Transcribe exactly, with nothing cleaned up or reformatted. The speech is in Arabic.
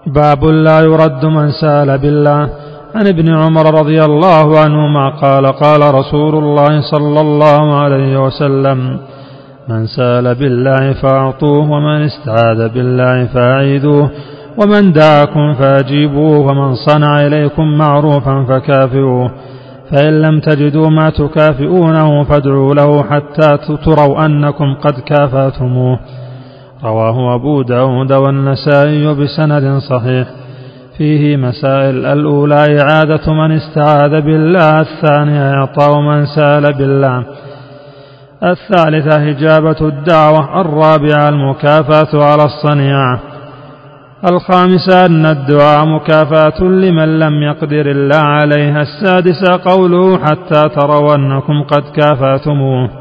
باب لا يرد من سال بالله. عن ابن عمر رضي الله عنهما قال قال رسول الله صلى الله عليه وسلم: من سال بالله فأعطوه، ومن استعاذ بالله فأعيذوه، ومن دعاكم فأجيبوه، ومن صنع إليكم معروفا فكافئوه، فإن لم تجدوا ما تكافئونه فادعوا له حتى تروا أنكم قد كافأتموه. رواه أبو داود والنسائي بسند صحيح. فيه مسائل: الأولى إعادة من استعاذ بالله، الثانية إعطاء من سال بالله، الثالثة إجابة الدعوة، الرابعة المكافأة على الصنيعة، الخامسة أن الدعاء مكافأة لمن لم يقدر الله عليها، السادسة قوله حتى تروا أنكم قد كافأتموه.